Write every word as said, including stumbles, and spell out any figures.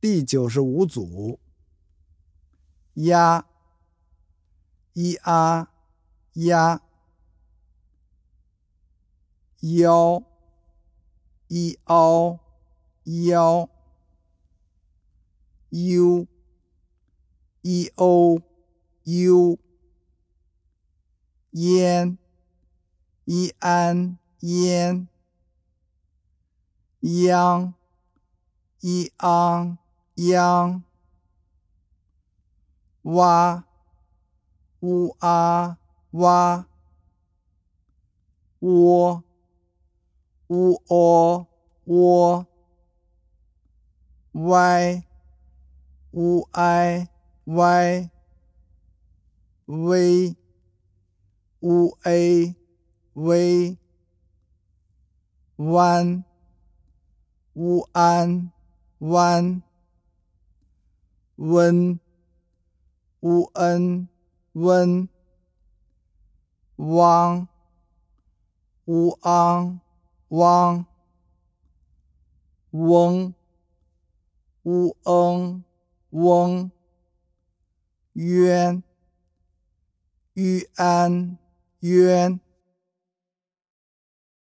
第九十五组。鸭，一啊鸭。腰，一凹腰。U，一欧优。烟，一安烟。央，一昂央。蛙，乌啊蛙。窝，乌哦窝。歪，乌哀歪。微，乌 a 微。弯，乌安弯。温，乌恩温。汪，乌昂汪。翁，乌恩翁。渊，玉安渊。